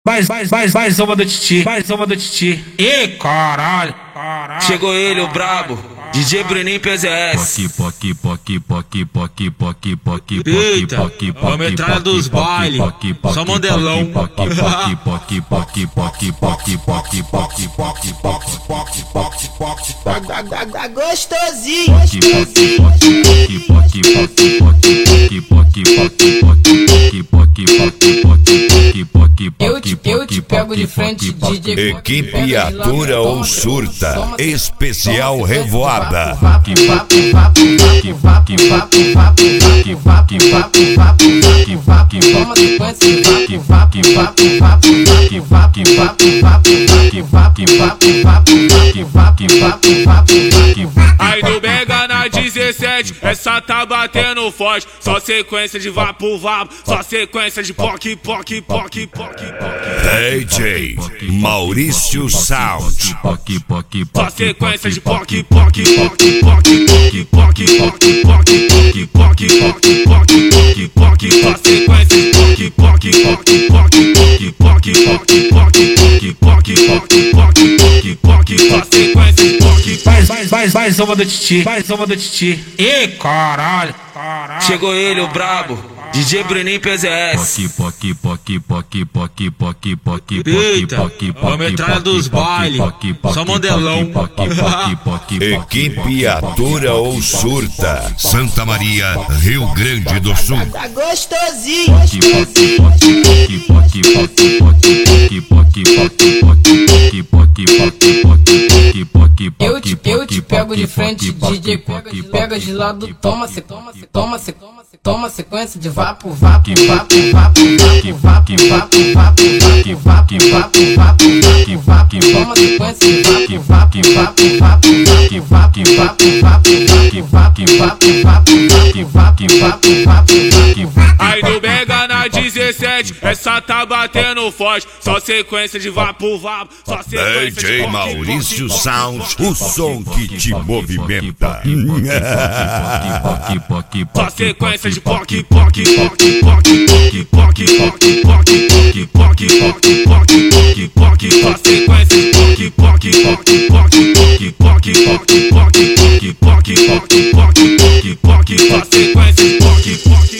Mais uma do Titi, mais uma do Titi. Ih, caralho. Chegou ele, o brabo, DJ Bruninho PZS. Eita, a metralha dos bailes, só modelão. Tá gostosinho. Eu te pego de frente, DJ. Equipe Atura ou Surta, especial Revoada. Aí do Mega na 17, essa tá batendo forte. Só sequência de vapo, só sequência de poc. DJ Maurício Sound. Só sequência de poc. Mais uma do Titi, mais uma do Titi. Ih, caralho. Chegou ele, o brabo, DJ Bruninho PZS. Eita, a metralha dos bailes, só modelão. Equipe Atura ou Surta, Santa Maria, Rio Grande do Sul. Tá gostosinho. Eu te pego de frente, DJ. Pega de lado, toma sequência de vapo. Toma sequência de Aí do Mega na 17, essa tá batendo forte. Só sequência de vapo, só sequência de DJ Maurício Sound, o som que te movimenta. Só sequência de poc. Só sequência de poc.